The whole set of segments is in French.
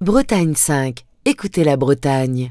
Bretagne 5. Écoutez la Bretagne.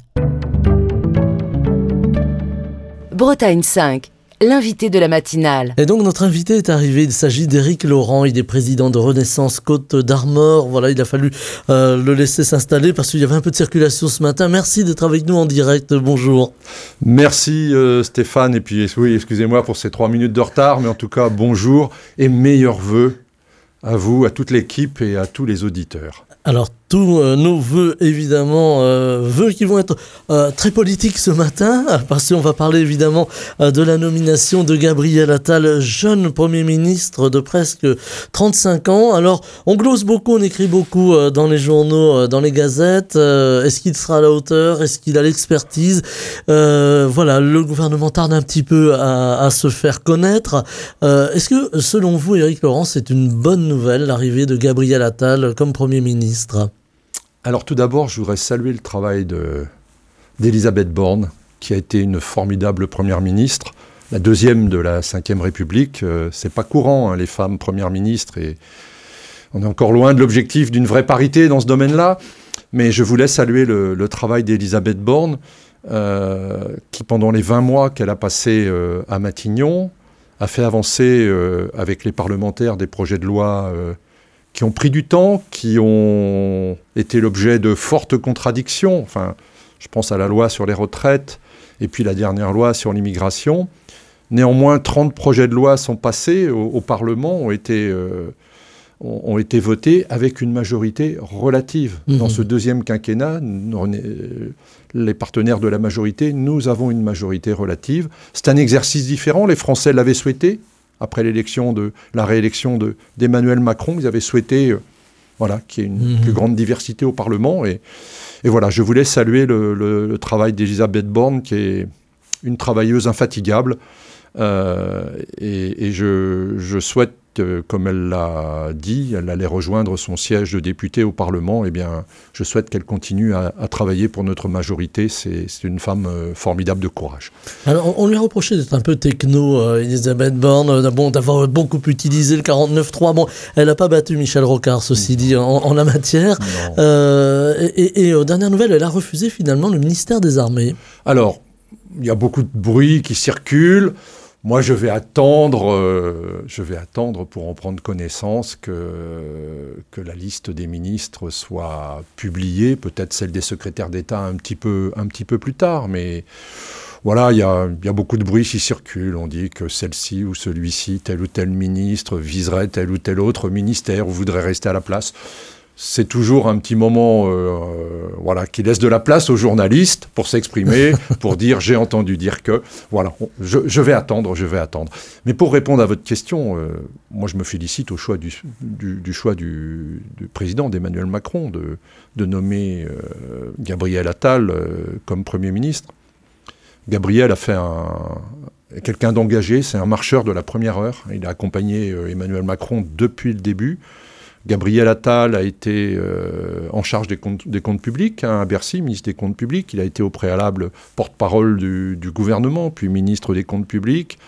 Bretagne 5. L'invité de la matinale. Et donc notre invité est arrivé, il s'agit d'Éric Laurent, il est président de Renaissance Côte d'Armor. Voilà, il a fallu le laisser s'installer parce qu'il y avait un peu de circulation ce matin. Merci d'être avec nous en direct, bonjour. Merci Stéphane, et puis oui, excusez-moi pour ces 3 minutes de retard, mais en tout cas bonjour et meilleurs vœux à vous, à toute l'équipe et à tous les auditeurs. Alors tous nos vœux, évidemment, vœux qui vont être très politiques ce matin, parce qu'on va parler évidemment de la nomination de Gabriel Attal, jeune Premier ministre de presque 35 ans. Alors, on glose beaucoup, on écrit beaucoup dans les journaux, dans les gazettes. Est-ce qu'il sera à la hauteur? Est-ce qu'il a l'expertise? Voilà, le gouvernement tarde un petit peu à se faire connaître. Est-ce que, selon vous, Éric Laurent, c'est une bonne nouvelle, l'arrivée de Gabriel Attal comme Premier ministre? Alors tout d'abord, je voudrais saluer le travail d'Elisabeth Borne, qui a été une formidable première ministre, la deuxième de la Ve République. C'est pas courant, hein, les femmes premières ministres, et on est encore loin de l'objectif d'une vraie parité dans ce domaine-là. Mais je voulais saluer le travail d'Elisabeth Borne, qui pendant les 20 mois qu'elle a passé à Matignon, a fait avancer avec les parlementaires des projets de loi qui ont pris du temps, qui ont été l'objet de fortes contradictions. Enfin, je pense à la loi sur les retraites et puis la dernière loi sur l'immigration. Néanmoins, 30 projets de loi sont passés au Parlement, ont été votés avec une majorité relative. Dans ce deuxième quinquennat, les partenaires de la majorité, nous avons une majorité relative. C'est un exercice différent, les Français l'avaient souhaité. Après la réélection d'Emmanuel Macron, ils avaient souhaité qu'il y ait une plus grande diversité au Parlement. Et voilà, je voulais saluer le travail d'Elisabeth Borne, qui est une travailleuse infatigable. Et je souhaite, comme elle l'a dit, elle allait rejoindre son siège de députée au Parlement. Eh bien, je souhaite qu'elle continue à travailler pour notre majorité. C'est une femme formidable de courage. Alors, on lui a reproché d'être un peu techno, Elisabeth Borne, d'avoir beaucoup utilisé le 49.3. Bon, elle n'a pas battu Michel Rocard, ceci dit, en la matière. Et aux dernières nouvelles, elle a refusé finalement le ministère des Armées. Alors, il y a beaucoup de bruit qui circule. Moi, je vais attendre pour en prendre connaissance que la liste des ministres soit publiée, peut-être celle des secrétaires d'État un petit peu plus tard, mais voilà, il y a beaucoup de bruit qui circule. On dit que celle-ci ou celui-ci, tel ou tel ministre viserait tel ou tel autre ministère ou voudrait rester à la place. C'est toujours un petit moment qui laisse de la place aux journalistes pour s'exprimer, pour dire « j'ai entendu dire que ». Voilà, je vais attendre. Mais pour répondre à votre question, moi je me félicite au choix du choix du président d'Emmanuel Macron de nommer Gabriel Attal comme Premier ministre. Gabriel a fait quelqu'un d'engagé, c'est un marcheur de la première heure. Il a accompagné Emmanuel Macron depuis le début. Gabriel Attal a été en charge des comptes publics à Bercy, ministre des comptes publics. Il a été au préalable porte-parole du gouvernement, puis ministre des comptes publics.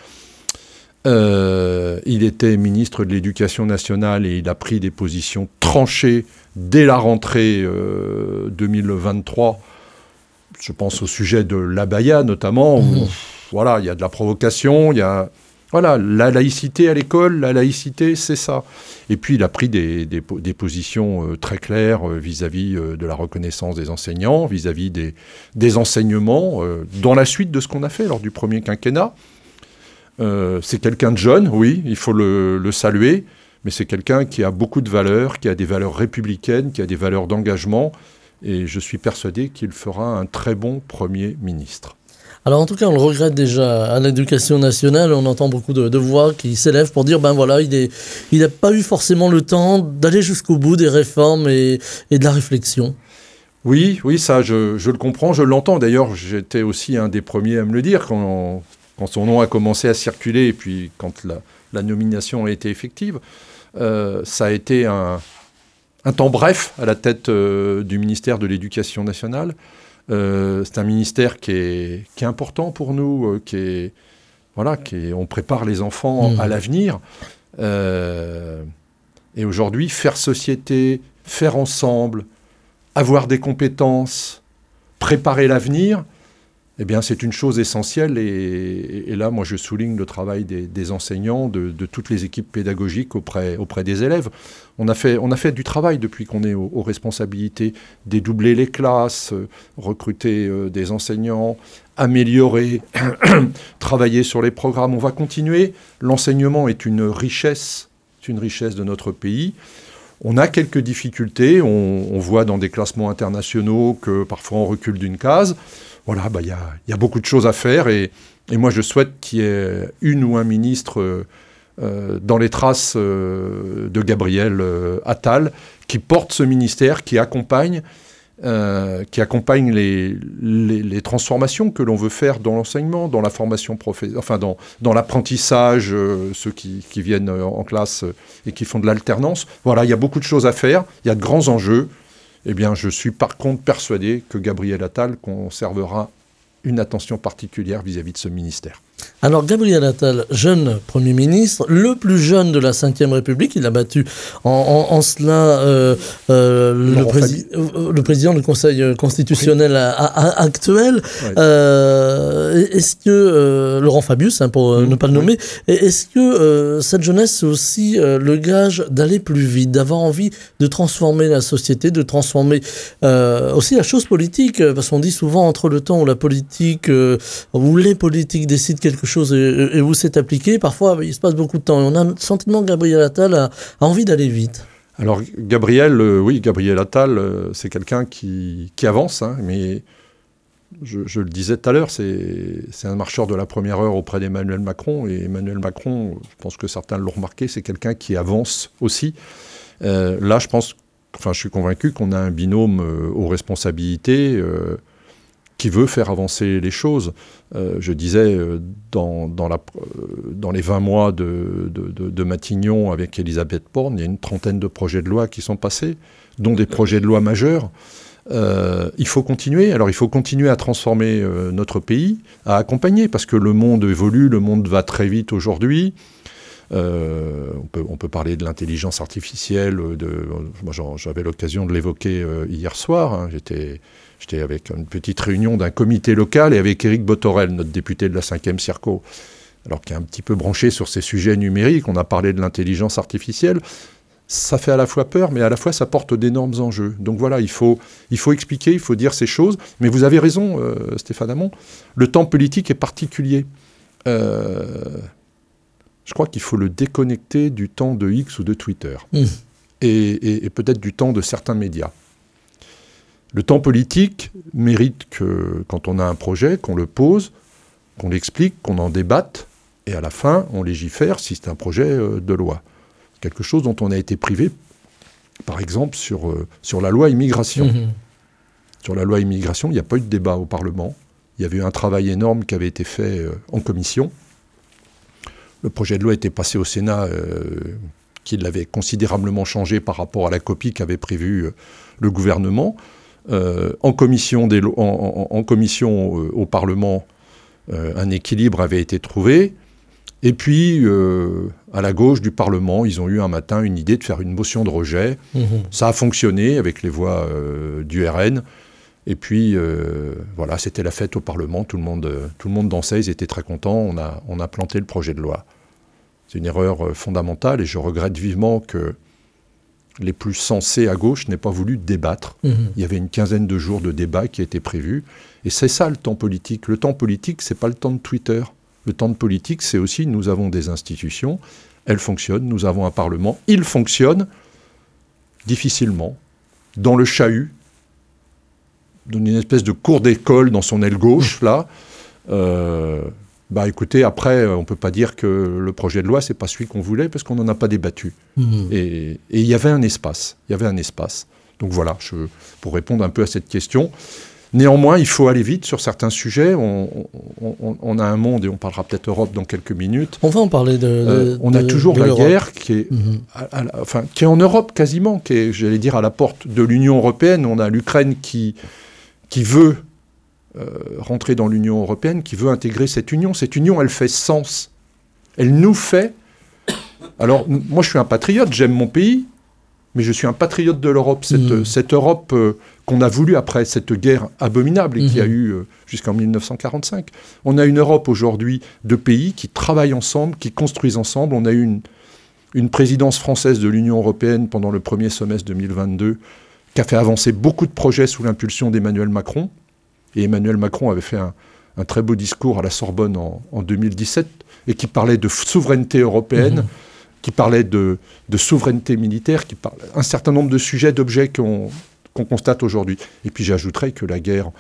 Il était ministre de l'Éducation nationale et il a pris des positions tranchées dès la rentrée 2023. Je pense au sujet de l'abaya notamment, où il y a de la provocation, il y a... Voilà, la laïcité à l'école, la laïcité, c'est ça. Et puis, il a pris des positions très claires vis-à-vis de la reconnaissance des enseignants, vis-à-vis des enseignements, dans la suite de ce qu'on a fait lors du premier quinquennat. C'est quelqu'un de jeune, oui, il faut le saluer, mais c'est quelqu'un qui a beaucoup de valeurs, qui a des valeurs républicaines, qui a des valeurs d'engagement, et je suis persuadé qu'il fera un très bon Premier ministre. Alors en tout cas, on le regrette déjà à l'Éducation nationale. On entend beaucoup de voix qui s'élèvent pour dire il n'a pas eu forcément le temps d'aller jusqu'au bout des réformes et de la réflexion. Oui, ça je le comprends, je l'entends. D'ailleurs, j'étais aussi un des premiers à me le dire quand son nom a commencé à circuler et puis quand la nomination a été effective. Ça a été un temps bref à la tête du ministère de l'Éducation nationale. C'est un ministère qui est important pour nous, on prépare les enfants à l'avenir. Et aujourd'hui, faire société, faire ensemble, avoir des compétences, préparer l'avenir, eh bien, c'est une chose essentielle. Et là, moi, je souligne le travail des enseignants, de toutes les équipes pédagogiques auprès des élèves. On a fait du travail depuis qu'on est aux responsabilités, dédoubler les classes, recruter des enseignants, améliorer, travailler sur les programmes. On va continuer. L'enseignement est une richesse de notre pays. On a quelques difficultés. On voit dans des classements internationaux que parfois on recule d'une case. Voilà, y a beaucoup de choses à faire et moi je souhaite qu'il y ait une ou un ministre dans les traces de Gabriel Attal qui porte ce ministère, qui accompagne les transformations que l'on veut faire dans l'enseignement, dans la formation dans l'apprentissage, ceux qui viennent en classe et qui font de l'alternance. Voilà, il y a beaucoup de choses à faire, il y a de grands enjeux. Eh bien, je suis par contre persuadé que Gabriel Attal conservera une attention particulière vis-à-vis de ce ministère. Alors, Gabriel Attal, jeune Premier ministre, le plus jeune de la Ve République, il a battu en cela le président du Conseil constitutionnel actuel. Oui. Est-ce que, Laurent Fabius, pour ne pas le nommer, est-ce que cette jeunesse, c'est aussi le gage d'aller plus vite, d'avoir envie de transformer la société, de transformer aussi la chose politique, parce qu'on dit souvent entre le temps où la politique, où les politiques décident quelque chose et où c'est appliqué, parfois il se passe beaucoup de temps. Et on a le sentiment que Gabriel Attal a envie d'aller vite. Alors Gabriel Attal, c'est quelqu'un qui avance, hein, mais je le disais tout à l'heure, c'est un marcheur de la première heure auprès d'Emmanuel Macron. Et Emmanuel Macron, je pense que certains l'ont remarqué, c'est quelqu'un qui avance aussi. Là, je suis convaincu qu'on a un binôme aux responsabilités qui veut faire avancer les choses. Je disais, dans les 20 mois de Matignon avec Elisabeth Borne, il y a une trentaine de projets de loi qui sont passés, dont des projets de loi majeurs. Il faut continuer. Alors, il faut continuer à transformer notre pays, à accompagner, parce que le monde évolue, le monde va très vite aujourd'hui. On peut parler de l'intelligence artificielle. Moi, j'avais l'occasion de l'évoquer hier soir. Hein. J'étais avec une petite réunion d'un comité local et avec Éric Botorel, notre député de la 5e Circo, alors qui est un petit peu branché sur ces sujets numériques. On a parlé de l'intelligence artificielle. Ça fait à la fois peur, mais à la fois ça porte d'énormes enjeux. Donc voilà, il faut expliquer, il faut dire ces choses. Mais vous avez raison, Stéphane Hamon, le temps politique est particulier. Je crois qu'il faut le déconnecter du temps de X ou de Twitter. Et peut-être du temps de certains médias. Le temps politique mérite que, quand on a un projet, qu'on le pose, qu'on l'explique, qu'on en débatte, et à la fin, on légifère si c'est un projet de loi. Quelque chose dont on a été privé, par exemple, sur la loi immigration. Sur la loi immigration, il n'y a pas eu de débat au Parlement. Il y avait eu un travail énorme qui avait été fait en commission. Le projet de loi était passé au Sénat, qui l'avait considérablement changé par rapport à la copie qu'avait prévue le gouvernement. En commission au Parlement, un équilibre avait été trouvé. Et puis, à la gauche du Parlement, ils ont eu un matin une idée de faire une motion de rejet. Ça a fonctionné avec les voix du RN. Et puis, voilà, c'était la fête au Parlement. Tout le monde dansait, ils étaient très contents. On a planté le projet de loi. C'est une erreur fondamentale et je regrette vivement que les plus sensés à gauche n'aient pas voulu débattre. Il y avait une quinzaine de jours de débat qui étaient prévus. Et c'est ça le temps politique. Le temps politique, c'est pas le temps de Twitter. Le temps de politique, c'est aussi, nous avons des institutions, elles fonctionnent, nous avons un Parlement, il fonctionne difficilement, dans le chahut, dans une espèce de cour d'école dans son aile gauche, là. Écoutez, après, on ne peut pas dire que le projet de loi, c'est pas celui qu'on voulait, parce qu'on n'en a pas débattu. Et il y avait un espace. Donc voilà, pour répondre un peu à cette question. Néanmoins, il faut aller vite sur certains sujets. On a un monde, et on parlera peut-être Europe dans quelques minutes. On va en parler on a toujours la guerre qui est, qui est en Europe quasiment, qui est, j'allais dire, à la porte de l'Union européenne. On a l'Ukraine qui veut rentrer dans l'Union européenne, qui veut intégrer cette union. Cette union, elle fait sens. Elle nous fait... Alors, moi, je suis un patriote, j'aime mon pays, mais je suis un patriote de l'Europe. Cette Europe qu'on a voulu après cette guerre abominable et qui a eu jusqu'en 1945. On a une Europe aujourd'hui de pays qui travaillent ensemble, qui construisent ensemble. On a eu une présidence française de l'Union européenne pendant le premier semestre 2022 qui a fait avancer beaucoup de projets sous l'impulsion d'Emmanuel Macron. Et Emmanuel Macron avait fait un très beau discours à la Sorbonne en 2017 et qui parlait de souveraineté européenne, qui parlait de souveraineté militaire, qui parlait un certain nombre de sujets, d'objets qu'on constate aujourd'hui. Et puis j'ajouterais que la guerre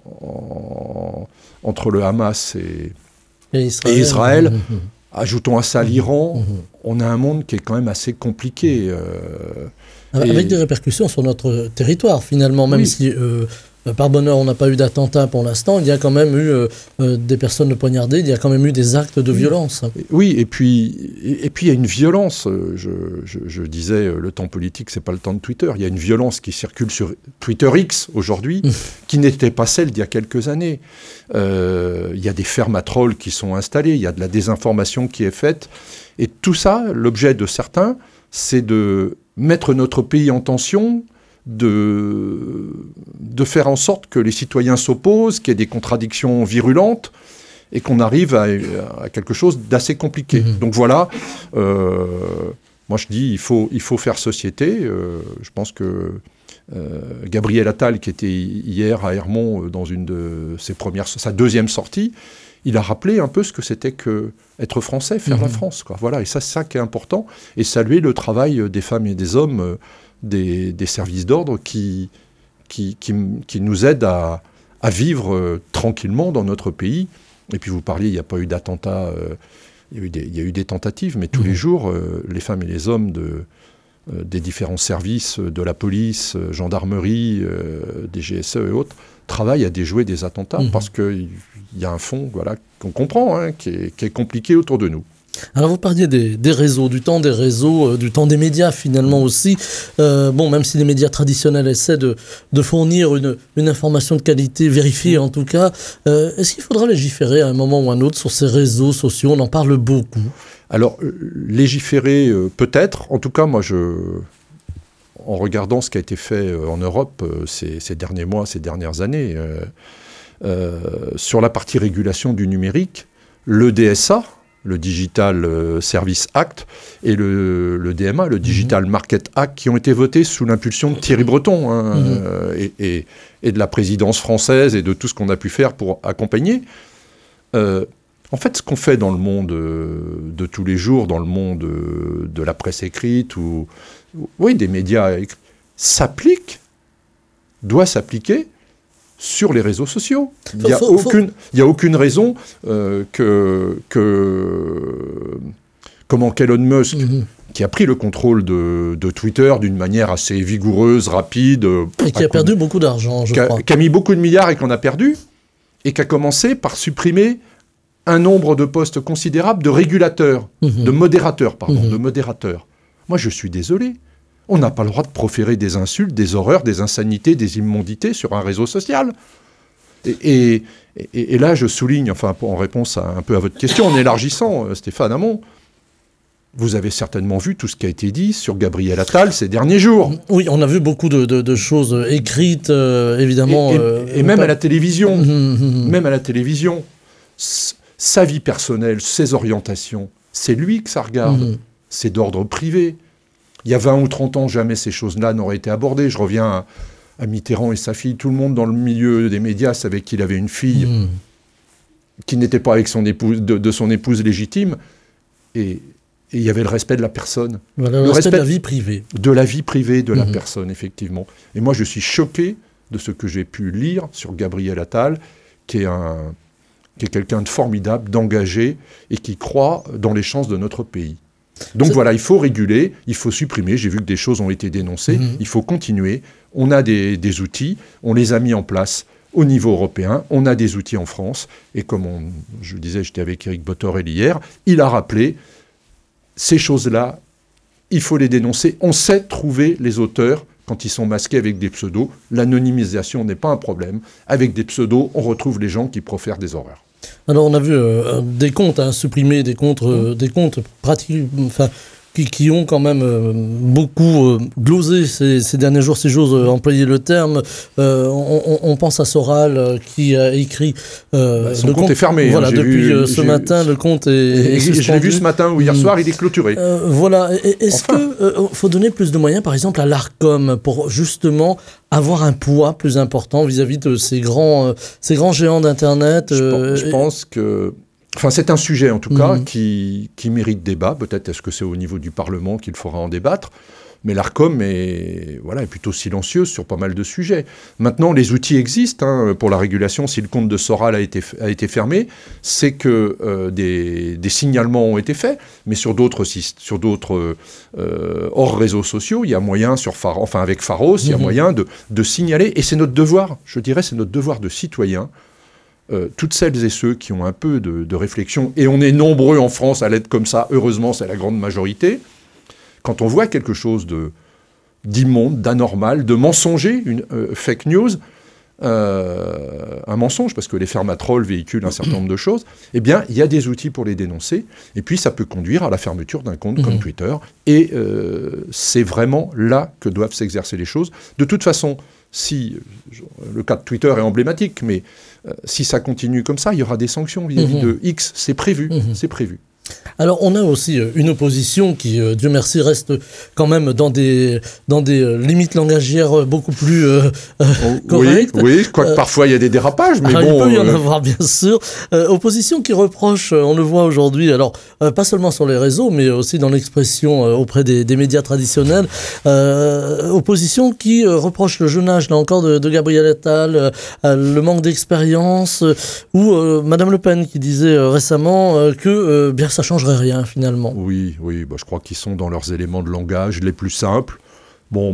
entre le Hamas et Israël, ajoutons à ça l'Iran, on a un monde qui est quand même assez compliqué. Avec des répercussions sur notre territoire, finalement, même si... par bonheur, on n'a pas eu d'attentat pour l'instant. Il y a quand même eu des personnes poignardées, il y a quand même eu des actes de violence. Oui, et puis il y a une violence. Je disais, le temps politique, c'est pas le temps de Twitter. Il y a une violence qui circule sur Twitter X aujourd'hui, qui n'était pas celle d'il y a quelques années. Il y a des fermes à trolls qui sont installées, il y a de la désinformation qui est faite. Et tout ça, l'objet de certains, c'est de mettre notre pays en tension, de faire en sorte que les citoyens s'opposent, qu'il y ait des contradictions virulentes et qu'on arrive à quelque chose d'assez compliqué. Donc voilà, moi je dis il faut faire société. Je pense que Gabriel Attal, qui était hier à Hermont dans une de sa deuxième sortie, il a rappelé un peu ce que c'était que être français, faire la France, quoi. Voilà, et ça, c'est ça qui est important. Et saluer le travail des femmes et des hommes des services d'ordre qui nous aident à vivre tranquillement dans notre pays. Et puis vous parliez, il n'y a pas eu d'attentat, il y a eu des tentatives, mais tous les jours, les femmes et les hommes des différents services, de la police, gendarmerie, des GSE et autres, travaillent à déjouer des attentats parce qu'il y a un fond qu'on comprend, qui est compliqué autour de nous. Alors vous parliez des réseaux, du temps des réseaux, du temps des médias finalement aussi. Même si les médias traditionnels essaient de fournir une information de qualité vérifiée en tout cas, est-ce qu'il faudra légiférer à un moment ou à un autre sur ces réseaux sociaux? On en parle beaucoup. Alors légiférer peut-être, en tout cas moi en regardant ce qui a été fait en Europe ces derniers mois, ces dernières années, sur la partie régulation du numérique, le DSA, le Digital Service Act, et le DMA, le Digital Market Act, qui ont été votés sous l'impulsion de Thierry Breton et de la présidence française et de tout ce qu'on a pu faire pour accompagner. En fait, ce qu'on fait dans le monde de tous les jours, dans le monde de la presse écrite, des médias écrits, doit s'appliquer sur les réseaux sociaux. Il n'y a aucune raison comment qu'Elon Musk, qui a pris le contrôle de Twitter d'une manière assez vigoureuse, rapide... Et qui a perdu beaucoup d'argent, je crois. Qui a mis beaucoup de milliards et qu'on a perdu, et qui a commencé par supprimer un nombre de postes considérable de régulateurs, de modérateurs. Moi, je suis désolé. On n'a pas le droit de proférer des insultes, des horreurs, des insanités, des immondités sur un réseau social. Et là, je souligne, en réponse un peu à votre question, en élargissant, Stéphane Hamon, vous avez certainement vu tout ce qui a été dit sur Gabriel Attal ces derniers jours. Oui, on a vu beaucoup de choses écrites, évidemment. Et même à la télévision. Même à la télévision. Sa vie personnelle, ses orientations, c'est lui que ça regarde. C'est d'ordre privé. Il y a 20 ou 30 ans, jamais ces choses-là n'auraient été abordées. Je reviens à Mitterrand et sa fille. Tout le monde dans le milieu des médias savait qu'il avait une fille qui n'était pas avec son épouse, de son épouse légitime. Et il y avait le respect de la personne. Voilà, le respect de la vie privée. De la vie privée de la personne, effectivement. Et moi, je suis choqué de ce que j'ai pu lire sur Gabriel Attal, qui est quelqu'un de formidable, d'engagé, et qui croit dans les chances de notre pays. Donc voilà, il faut réguler, il faut supprimer. J'ai vu que des choses ont été dénoncées. Il faut continuer. On a des outils, on les a mis en place au niveau européen. On a des outils en France. Et comme je disais, j'étais avec Éric Botorel hier, il a rappelé ces choses-là, il faut les dénoncer. On sait trouver les auteurs quand ils sont masqués avec des pseudos. L'anonymisation n'est pas un problème. Avec des pseudos, on retrouve les gens qui profèrent des horreurs. Alors on a vu des comptes supprimer, des comptes qui ont quand même beaucoup glosé ces derniers jours, si j'ose employer le terme. On pense à Soral qui a écrit... son compte est fermé. Voilà, depuis ce matin, le compte est suspendu. Je l'ai vu ce matin ou hier soir, il est clôturé. Voilà. Est-ce qu'il faut donner plus de moyens, par exemple, à l'Arcom pour justement avoir un poids plus important vis-à-vis de ces grands géants d'Internet? Je pense que... Enfin, c'est un sujet, en tout cas, qui mérite débat. Peut-être est-ce que c'est au niveau du Parlement qu'il faudra en débattre. Mais l'Arcom est plutôt silencieuse sur pas mal de sujets. Maintenant, les outils existent pour la régulation. Si le compte de Soral a été fermé, c'est que des signalements ont été faits. Mais sur d'autres hors réseaux sociaux, il y a moyen, avec Pharos, il y a moyen de signaler. Et c'est notre devoir, je dirais, c'est notre devoir de citoyen. Toutes celles et ceux qui ont un peu de réflexion, et on est nombreux en France à l'être comme ça, heureusement c'est la grande majorité, quand on voit quelque chose d'immonde, d'anormal, de mensonger, une fake news, un mensonge, parce que les fermatrolls véhiculent un certain nombre de choses, eh bien il y a des outils pour les dénoncer, et puis ça peut conduire à la fermeture d'un compte comme Twitter, et c'est vraiment là que doivent s'exercer les choses. De toute façon, si le cas de Twitter est emblématique, mais si ça continue comme ça, il y aura des sanctions vis-à-vis de X, c'est prévu, c'est prévu. Alors on a aussi une opposition qui, Dieu merci, reste quand même dans des limites langagières beaucoup plus correctes. Oui, quoique parfois il y a des dérapages, mais bon... Il peut y en avoir, bien sûr. Opposition qui reproche, on le voit aujourd'hui, alors pas seulement sur les réseaux, mais aussi dans l'expression auprès des médias traditionnels, opposition qui reproche le jeune âge, là encore, de Gabriel Attal, le manque d'expérience, ou Madame Le Pen qui disait récemment que bien ça changerait rien finalement. Oui, je crois qu'ils sont dans leurs éléments de langage les plus simples. Bon,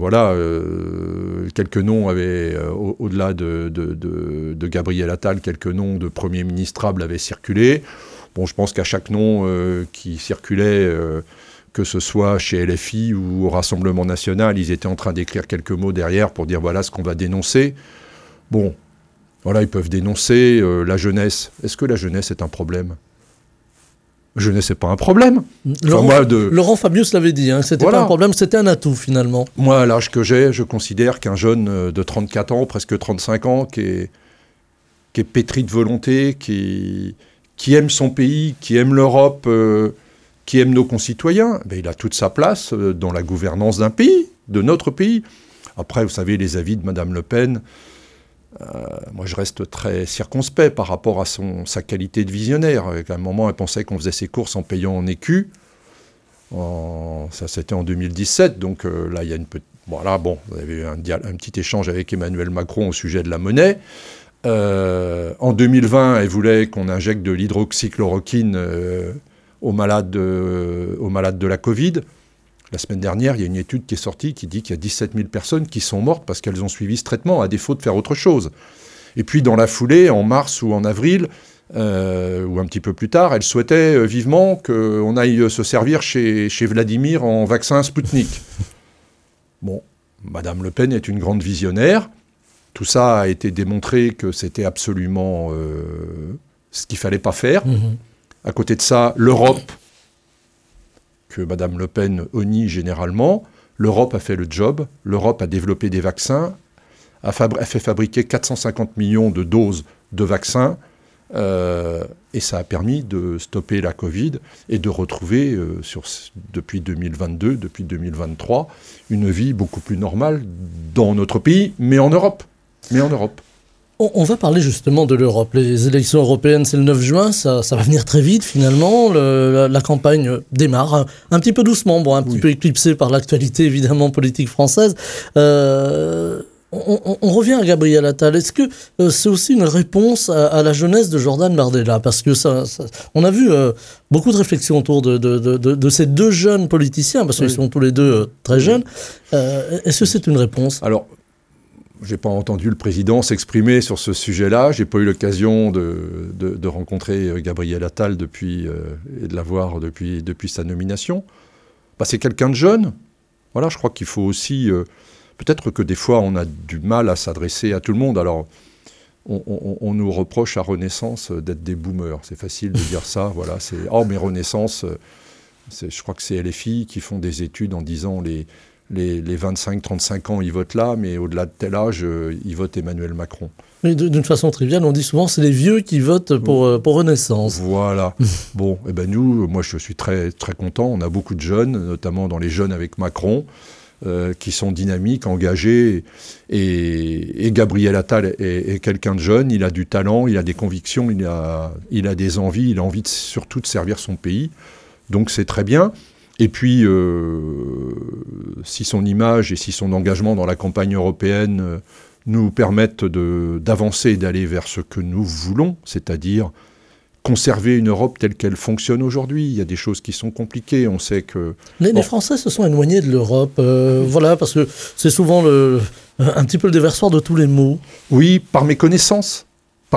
quelques noms avaient, au-delà de Gabriel Attal, quelques noms de premiers ministrables avaient circulé. Bon, je pense qu'à chaque nom qui circulait, que ce soit chez LFI ou au Rassemblement National, ils étaient en train d'écrire quelques mots derrière pour dire voilà ce qu'on va dénoncer. Bon, voilà, ils peuvent dénoncer la jeunesse. Est-ce que la jeunesse est un problème ? Jeunesse, c'est pas un problème. Laurent Fabius l'avait dit, c'était pas un problème, c'était un atout finalement. Moi, à l'âge que j'ai, je considère qu'un jeune de 34 ans, presque 35 ans, qui est pétri de volonté, qui aime son pays, qui aime l'Europe, qui aime nos concitoyens, il a toute sa place dans la gouvernance d'un pays, de notre pays. Après, vous savez, les avis de Madame Le Pen... moi, je reste très circonspect par rapport à sa qualité de visionnaire. À un moment, elle pensait qu'on faisait ses courses en payant en écus. Ça, c'était en 2017. Donc là, il y a une petite... Voilà, bon, vous avez eu un petit échange avec Emmanuel Macron au sujet de la monnaie. En 2020, elle voulait qu'on injecte de l'hydroxychloroquine aux malades de la Covid. La semaine dernière, il y a une étude qui est sortie qui dit qu'il y a 17 000 personnes qui sont mortes parce qu'elles ont suivi ce traitement, à défaut de faire autre chose. Et puis, dans la foulée, en mars ou en avril, ou un petit peu plus tard, elle souhaitait vivement qu'on aille se servir chez Vladimir en vaccin Spoutnik. Bon, Madame Le Pen est une grande visionnaire. Tout ça a été démontré que c'était absolument ce qu'il ne fallait pas faire. À côté de ça, l'Europe... que Mme Le Pen honnie généralement, l'Europe a fait le job, l'Europe a développé des vaccins, a fait fabriquer 450 millions de doses de vaccins, et ça a permis de stopper la Covid et de retrouver, depuis 2022, depuis 2023, une vie beaucoup plus normale dans notre pays, mais en Europe. On va parler justement de l'Europe. Les élections européennes, c'est le 9 juin, ça va venir très vite finalement. La campagne démarre un petit peu doucement, petit peu éclipsée par l'actualité évidemment politique française. On revient à Gabriel Attal. Est-ce que c'est aussi une réponse à la jeunesse de Jordan Bardella ? Parce que on a vu beaucoup de réflexions autour de ces deux jeunes politiciens, parce qu'ils sont tous les deux très jeunes. Est-ce que c'est une réponse ? Alors, je n'ai pas entendu le président s'exprimer sur ce sujet-là. Je n'ai pas eu l'occasion de rencontrer Gabriel Attal et de l'avoir depuis sa nomination. C'est quelqu'un de jeune. Voilà, je crois qu'il faut aussi... peut-être que des fois, on a du mal à s'adresser à tout le monde. Alors, on nous reproche à Renaissance d'être des boomers. C'est facile de dire ça. Voilà, mais Renaissance... Je crois que c'est LFI qui font des études en disant les 25-35 ans, ils votent là, mais au-delà de tel âge, ils votent Emmanuel Macron. Mais d'une façon triviale, on dit souvent c'est les vieux qui votent pour Renaissance. Voilà. Bon, et ben nous, moi je suis très, très content. On a beaucoup de jeunes, notamment dans les jeunes avec Macron, qui sont dynamiques, engagés. Et Gabriel Attal est quelqu'un de jeune, il a du talent, il a des convictions, il a des envies, il a envie surtout de servir son pays. Donc c'est très bien. Et puis, si son image et si son engagement dans la campagne européenne nous permettent d'avancer et d'aller vers ce que nous voulons, c'est-à-dire conserver une Europe telle qu'elle fonctionne aujourd'hui. Il y a des choses qui sont compliquées, on sait que... Les Français se sont éloignés de l'Europe, voilà, parce que c'est souvent un petit peu le déversoir de tous les maux. Oui, par méconnaissance.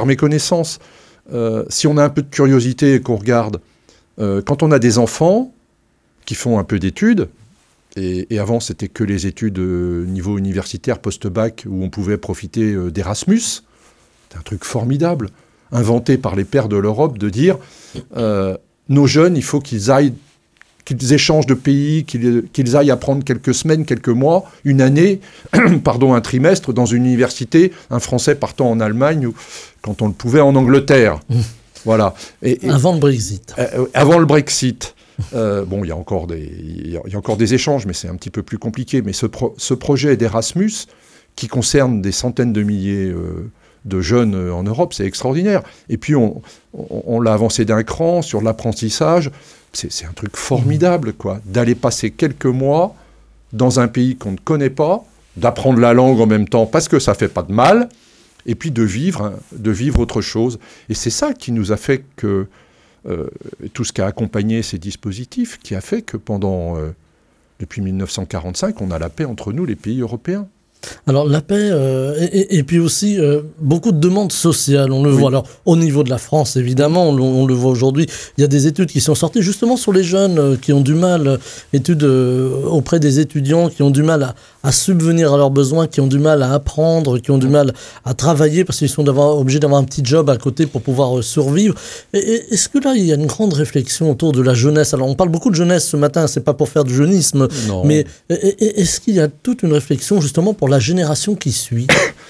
Si on a un peu de curiosité et qu'on regarde, quand on a des enfants qui font un peu d'études, et avant c'était que les études niveau universitaire post-bac où on pouvait profiter d'Erasmus, c'est un truc formidable, inventé par les pères de l'Europe, de dire nos jeunes, il faut qu'ils échangent de pays, qu'ils aillent apprendre quelques semaines, quelques mois, une année, un trimestre dans une université, un Français partant en Allemagne ou quand on le pouvait en Angleterre. Voilà. Avant le Brexit. Avant le Brexit. Bon, il y a encore des échanges, mais c'est un petit peu plus compliqué. Mais ce projet d'Erasmus, qui concerne des centaines de milliers de jeunes en Europe, c'est extraordinaire. Et puis, on l'a avancé d'un cran sur l'apprentissage. C'est un truc formidable, quoi, d'aller passer quelques mois dans un pays qu'on ne connaît pas, d'apprendre la langue en même temps, parce que ça ne fait pas de mal, et puis de vivre autre chose. Et c'est ça qui nous a fait que... tout ce qui a accompagné ces dispositifs, qui a fait que depuis 1945, on a la paix entre nous, les pays européens. Alors la paix, et puis aussi beaucoup de demandes sociales, on le voit. Alors au niveau de la France, évidemment, on le voit aujourd'hui, il y a des études qui sont sorties justement sur les jeunes qui ont du mal, études auprès des étudiants qui ont du mal à subvenir à leurs besoins, qui ont du mal à apprendre, qui ont du mal à travailler parce qu'ils sont obligés d'avoir un petit job à côté pour pouvoir survivre. Est-ce que là, il y a une grande réflexion autour de la jeunesse? Alors on parle beaucoup de jeunesse ce matin, c'est pas pour faire du jeunisme, non. Mais est-ce qu'il y a toute une réflexion justement pour la génération qui suit?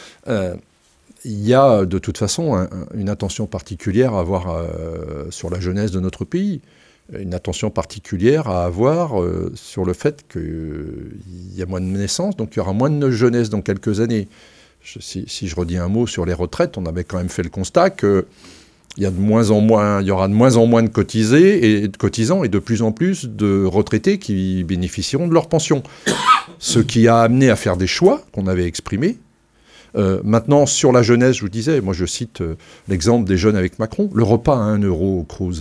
Il y a de toute façon une attention particulière à avoir sur la jeunesse de notre pays. Une attention particulière à avoir sur le fait qu'il y a moins de naissances, donc il y aura moins de jeunesse dans quelques années. Si je redis un mot sur les retraites, on avait quand même fait le constat qu'il y aura de moins en moins de cotisants et de plus en plus de retraités qui bénéficieront de leur pension. Ce qui a amené à faire des choix qu'on avait exprimés. Maintenant, sur la jeunesse, je vous disais, moi je cite l'exemple des jeunes avec Macron, le repas à 1 € au Cruz.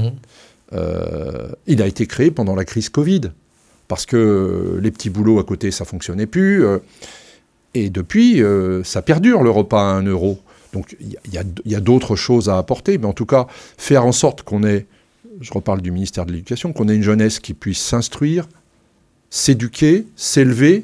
Il a été créé pendant la crise Covid, parce que les petits boulots à côté, ça ne fonctionnait plus. Et depuis, ça perdure, le repas à 1 €. Donc il y a d'autres choses à apporter, mais en tout cas, faire en sorte qu'on ait, je reparle du ministère de l'Éducation, qu'on ait une jeunesse qui puisse s'instruire, s'éduquer, s'élever,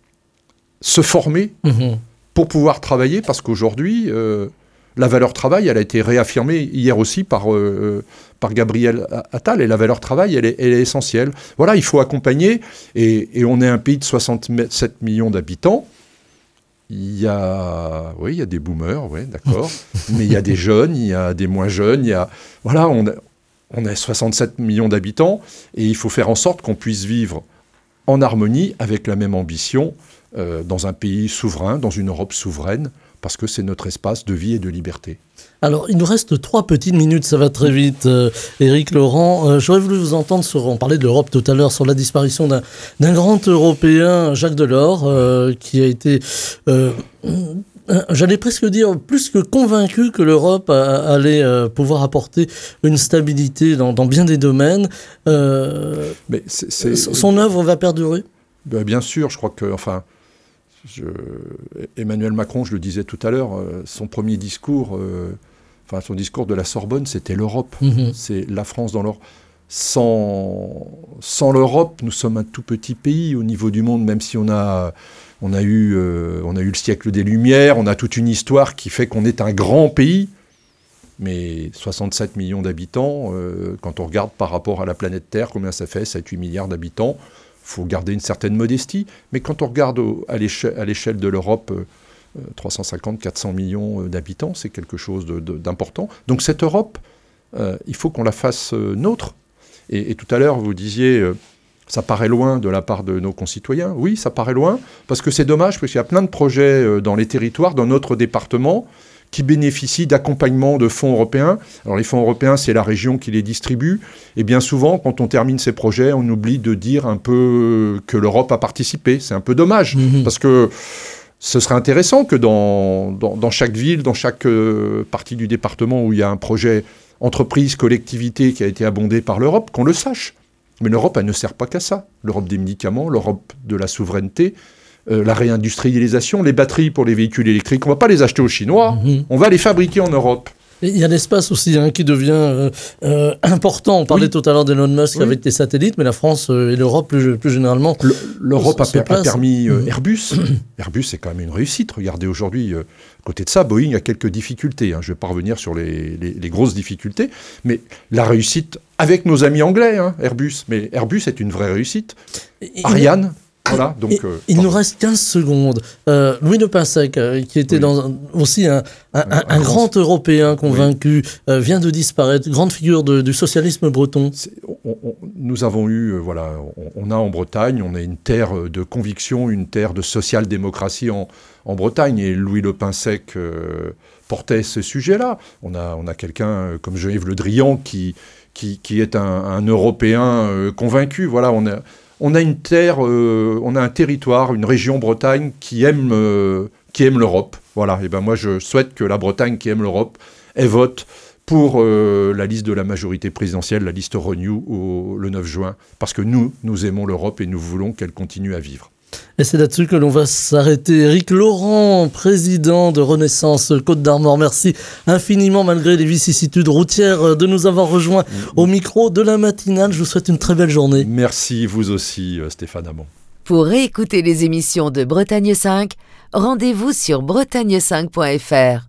se former pour pouvoir travailler, parce qu'aujourd'hui, la valeur travail, elle a été réaffirmée hier aussi par Gabriel Attal, et la valeur travail, elle est essentielle. Voilà, il faut accompagner, et on est un pays de 67 millions d'habitants. Il y a des boomers, oui, d'accord, mais il y a des jeunes, il y a des moins jeunes, voilà, on a 67 millions d'habitants, et il faut faire en sorte qu'on puisse vivre en harmonie avec la même ambition dans un pays souverain, dans une Europe souveraine, parce que c'est notre espace de vie et de liberté. Alors, il nous reste 3 petites minutes, ça va très vite. Éric Laurent, j'aurais voulu vous entendre on parlait de l'Europe tout à l'heure, sur la disparition d'un grand Européen, Jacques Delors, qui a été, j'allais presque dire, plus que convaincu que l'Europe allait pouvoir apporter une stabilité dans bien des domaines. Mais son œuvre va perdurer? Bien sûr, je crois que, Emmanuel Macron, je le disais tout à l'heure, son premier discours, son discours de la Sorbonne, c'était l'Europe. C'est la France dans l'Europe. Sans l'Europe, nous sommes un tout petit pays au niveau du monde, même si on a eu le siècle des Lumières, on a toute une histoire qui fait qu'on est un grand pays. Mais 67 millions d'habitants, quand on regarde par rapport à la planète Terre, combien ça fait, 7-8 milliards d'habitants, il faut garder une certaine modestie. Mais quand on regarde à l'échelle de l'Europe, 350-400 millions d'habitants, c'est quelque chose d'important. Donc cette Europe, il faut qu'on la fasse nôtre. Et tout à l'heure, vous disiez, ça paraît loin de la part de nos concitoyens. Oui, ça paraît loin, parce que c'est dommage, parce qu'il y a plein de projets dans les territoires, dans notre département, qui bénéficient d'accompagnement de fonds européens. Alors les fonds européens, c'est la région qui les distribue. Et bien souvent, quand on termine ces projets, on oublie de dire un peu que l'Europe a participé. C'est un peu dommage, parce que ce serait intéressant que dans chaque ville, dans chaque partie du département où il y a un projet entreprise, collectivité qui a été abondé par l'Europe, qu'on le sache. Mais l'Europe, elle ne sert pas qu'à ça. L'Europe des médicaments, l'Europe de la souveraineté, la réindustrialisation, les batteries pour les véhicules électriques, on ne va pas les acheter aux Chinois, on va les fabriquer en Europe. Il y a l'espace aussi qui devient important. On parlait tout à l'heure d'Elon Musk avec les satellites, mais la France et l'Europe plus généralement. L'Europe a permis Airbus. Airbus, c'est quand même une réussite. Regardez aujourd'hui, à côté de ça, Boeing a quelques difficultés. Je ne vais pas revenir sur les grosses difficultés, mais la réussite avec nos amis anglais, Airbus. Mais Airbus est une vraie réussite. Ariane. Voilà, donc, il nous reste 15 secondes. Louis Le Pinsec, qui était aussi un grand Européen convaincu, vient de disparaître, grande figure du socialisme breton. Nous avons eu, on a en Bretagne, on a une terre de conviction, une terre de social-démocratie en Bretagne, et Louis Le Pinsec portait ce sujet-là. On a quelqu'un comme Geneviève Le Drian qui est un Européen convaincu. Voilà, on a une terre, on a un territoire, une région Bretagne qui aime l'Europe. Voilà. Et ben moi, je souhaite que la Bretagne qui aime l'Europe, elle vote pour la liste de la majorité présidentielle, la liste Renew le 9 juin, parce que nous aimons l'Europe et nous voulons qu'elle continue à vivre. Et c'est là-dessus que l'on va s'arrêter. Éric Laurent, président de Renaissance Côte d'Armor, merci infiniment malgré les vicissitudes routières de nous avoir rejoints au micro de la matinale. Je vous souhaite une très belle journée. Merci, vous aussi Stéphane Hamon. Pour réécouter les émissions de Bretagne 5, rendez-vous sur bretagne5.fr.